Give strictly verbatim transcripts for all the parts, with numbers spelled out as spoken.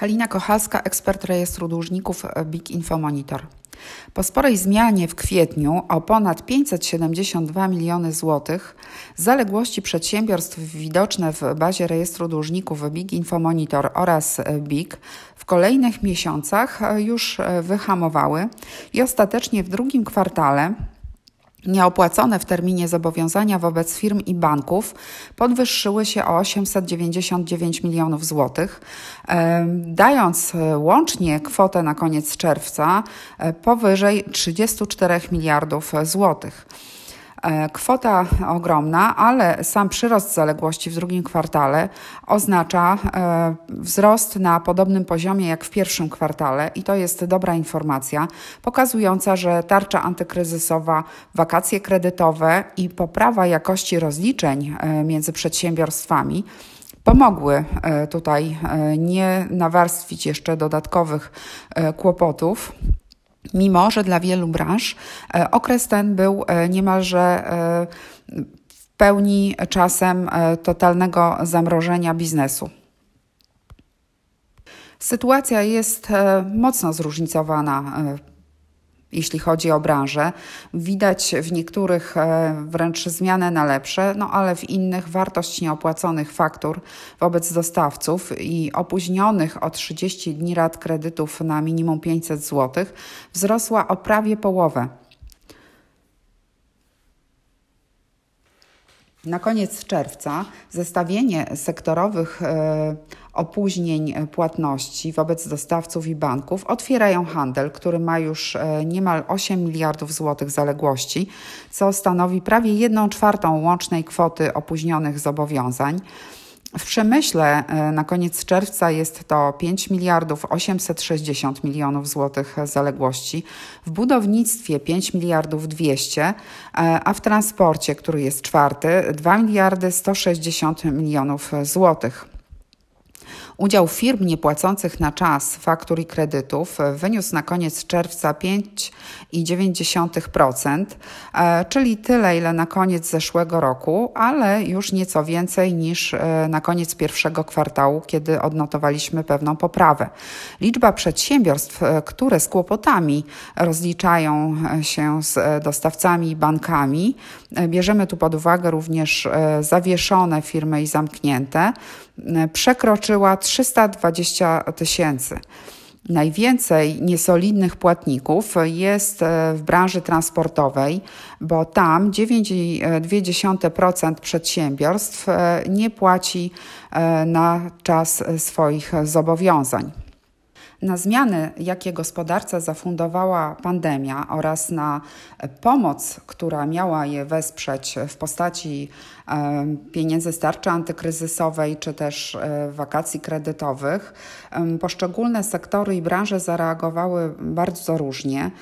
Halina Kochalska, ekspert rejestru dłużników B I K Infomonitor. Po sporej zmianie w kwietniu o ponad pięćset siedemdziesiąt dwa miliony złotych zaległości przedsiębiorstw widoczne w bazie rejestru dłużników B I K Infomonitor oraz B I K w kolejnych miesiącach już wyhamowały i ostatecznie w drugim kwartale nieopłacone w terminie zobowiązania wobec firm i banków podwyższyły się o osiemset dziewięćdziesiąt dziewięć milionów złotych, dając łącznie kwotę na koniec czerwca powyżej trzydzieści cztery miliardów złotych. Kwota ogromna, ale sam przyrost zaległości w drugim kwartale oznacza wzrost na podobnym poziomie jak w pierwszym kwartale i to jest dobra informacja, pokazująca, że tarcza antykryzysowa, wakacje kredytowe i poprawa jakości rozliczeń między przedsiębiorstwami pomogły tutaj nie nawarstwić jeszcze dodatkowych kłopotów. Mimo że dla wielu branż okres ten był niemalże w pełni czasem totalnego zamrożenia biznesu. Sytuacja jest mocno zróżnicowana, jeśli chodzi o branżę. Widać w niektórych wręcz zmianę na lepsze, no ale w innych wartość nieopłaconych faktur wobec dostawców i opóźnionych o trzydzieści dni rat kredytów na minimum pięćset złotych wzrosła o prawie połowę. Na koniec czerwca zestawienie sektorowych e, opóźnień płatności wobec dostawców i banków otwierają handel, który ma już e, niemal osiem miliardów złotych zaległości, co stanowi prawie jedną czwartą łącznej kwoty opóźnionych zobowiązań. W przemyśle na koniec czerwca jest to pięć miliardów osiemset sześćdziesiąt milionów złotych zaległości, w budownictwie pięć miliardów dwieście, a w transporcie, który jest czwarty, dwa miliardy sto sześćdziesiąt milionów złotych. Udział firm niepłacących na czas faktur i kredytów wyniósł na koniec czerwca pięć przecinek dziewięć procent, czyli tyle, ile na koniec zeszłego roku, ale już nieco więcej niż na koniec pierwszego kwartału, kiedy odnotowaliśmy pewną poprawę. Liczba przedsiębiorstw, które z kłopotami rozliczają się z dostawcami i bankami, bierzemy tu pod uwagę również zawieszone firmy i zamknięte, przekroczyła trzysta dwadzieścia tysięcy. Najwięcej niesolidnych płatników jest w branży transportowej, bo tam dziewięć przecinek dwa procent przedsiębiorstw nie płaci na czas swoich zobowiązań. Na zmiany, jakie gospodarce zafundowała pandemia oraz na pomoc, która miała je wesprzeć w postaci pieniędzy z tarczy antykryzysowej czy też wakacji kredytowych, poszczególne sektory i branże zareagowały bardzo różnie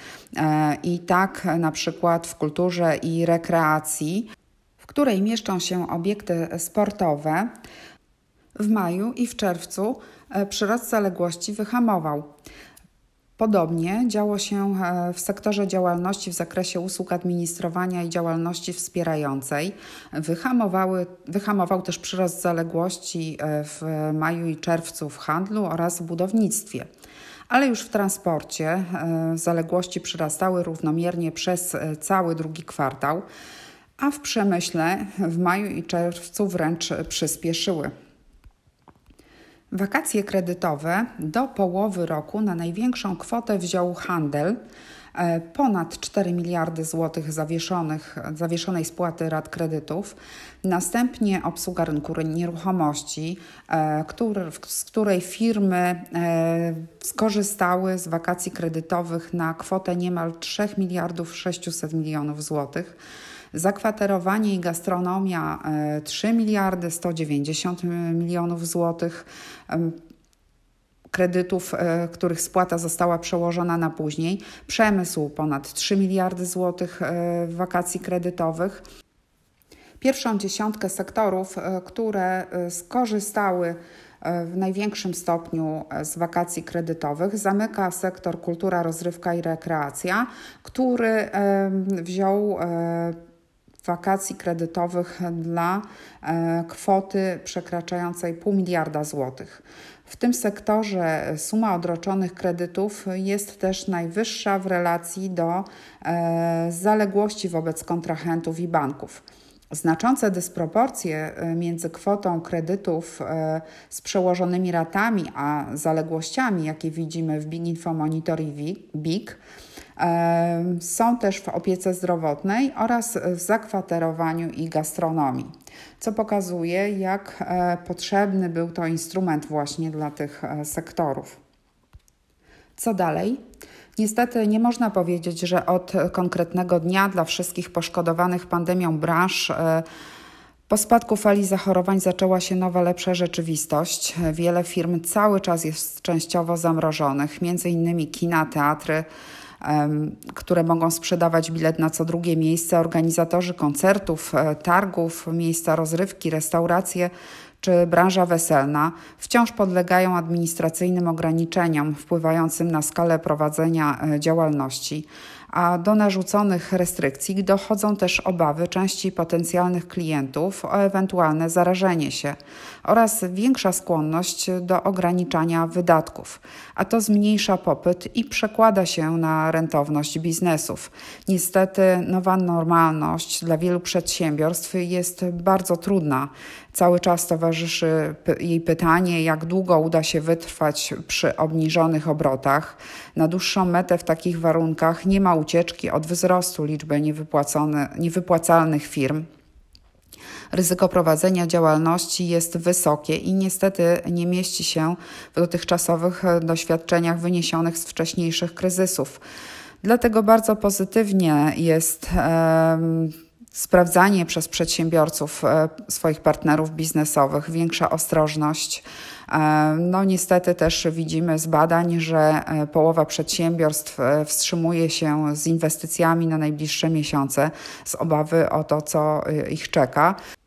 i tak na przykład w kulturze i rekreacji, w której mieszczą się obiekty sportowe, w maju i w czerwcu przyrost zaległości wyhamował. Podobnie działo się w sektorze działalności w zakresie usług administrowania i działalności wspierającej. Wyhamowały, wyhamował też przyrost zaległości w maju i czerwcu w handlu oraz w budownictwie. Ale już w transporcie zaległości przyrastały równomiernie przez cały drugi kwartał, a w przemyśle w maju i czerwcu wręcz przyspieszyły. Wakacje kredytowe do połowy roku na największą kwotę wziął handel, ponad cztery miliardy złotych zawieszonych, zawieszonej spłaty rat kredytów, następnie obsługa rynku nieruchomości, który, z której firmy skorzystały z wakacji kredytowych na kwotę niemal trzy miliardy sześćset milionów złotych. Zakwaterowanie i gastronomia trzy miliardy sto dziewięćdziesiąt milionów złotych, kredytów, których spłata została przełożona na później, przemysł ponad trzy miliardy złotych wakacji kredytowych. Pierwszą dziesiątkę sektorów, które skorzystały w największym stopniu z wakacji kredytowych, zamyka sektor kultura, rozrywka i rekreacja, który wziął wakacji kredytowych dla kwoty przekraczającej pół miliarda złotych. W tym sektorze suma odroczonych kredytów jest też najwyższa w relacji do zaległości wobec kontrahentów i banków. Znaczące dysproporcje między kwotą kredytów z przełożonymi ratami a zaległościami, jakie widzimy w Big Info Monitor i B I K, są też w opiece zdrowotnej oraz w zakwaterowaniu i gastronomii, co pokazuje, jak potrzebny był to instrument właśnie dla tych sektorów. Co dalej? Niestety nie można powiedzieć, że od konkretnego dnia dla wszystkich poszkodowanych pandemią branż po spadku fali zachorowań zaczęła się nowa, lepsza rzeczywistość. Wiele firm cały czas jest częściowo zamrożonych, między innymi kina, teatry, które mogą sprzedawać bilet na co drugie miejsce, organizatorzy koncertów, targów, miejsca rozrywki, restauracje czy branża weselna wciąż podlegają administracyjnym ograniczeniom wpływającym na skalę prowadzenia działalności, a do narzuconych restrykcji dochodzą też obawy części potencjalnych klientów o ewentualne zarażenie się oraz większa skłonność do ograniczania wydatków, a to zmniejsza popyt i przekłada się na rentowność biznesów. Niestety nowa normalność dla wielu przedsiębiorstw jest bardzo trudna. Cały czas towarzyszy jej pytanie, jak długo uda się wytrwać przy obniżonych obrotach. Na dłuższą metę w takich warunkach nie ma ucieczki od wzrostu liczby niewypłacalnych firm. Ryzyko prowadzenia działalności jest wysokie i niestety nie mieści się w dotychczasowych doświadczeniach wyniesionych z wcześniejszych kryzysów. Dlatego bardzo pozytywnie jest um, sprawdzanie przez przedsiębiorców swoich partnerów biznesowych, większa ostrożność. No niestety też widzimy z badań, że połowa przedsiębiorstw wstrzymuje się z inwestycjami na najbliższe miesiące z obawy o to, co ich czeka.